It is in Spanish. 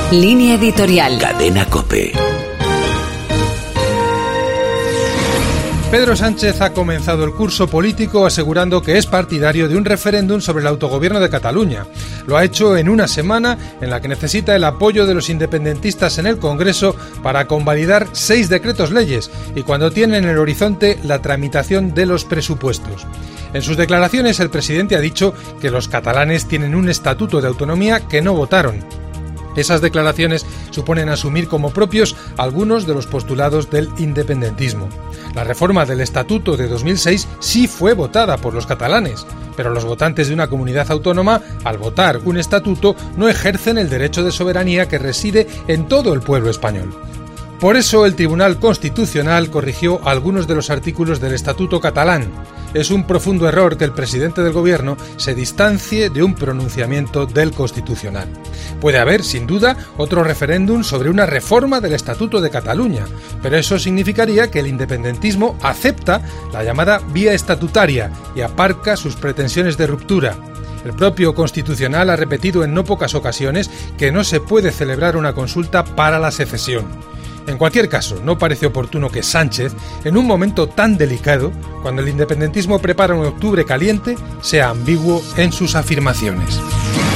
Línea editorial. Cadena COPE. Pedro Sánchez ha comenzado el curso político asegurando que es partidario de un referéndum sobre el autogobierno de Cataluña. Lo ha hecho en una semana en la que necesita el apoyo de los independentistas en el Congreso para convalidar 6 decretos leyes y cuando tiene en el horizonte la tramitación de los presupuestos. En sus declaraciones el presidente ha dicho que los catalanes tienen un estatuto de autonomía que no votaron. Esas declaraciones suponen asumir como propios algunos de los postulados del independentismo. La reforma del Estatuto de 2006 sí fue votada por los catalanes, pero los votantes de una comunidad autónoma, al votar un estatuto, no ejercen el derecho de soberanía que reside en todo el pueblo español. Por eso el Tribunal Constitucional corrigió algunos de los artículos del Estatuto catalán. Es un profundo error que el presidente del Gobierno se distancie de un pronunciamiento del Constitucional. Puede haber, sin duda, otro referéndum sobre una reforma del Estatuto de Cataluña, pero eso significaría que el independentismo acepta la llamada vía estatutaria y aparca sus pretensiones de ruptura. El propio Constitucional ha repetido en no pocas ocasiones que no se puede celebrar una consulta para la secesión. En cualquier caso, no parece oportuno que Sánchez, en un momento tan delicado, cuando el independentismo prepara un octubre caliente, sea ambiguo en sus afirmaciones.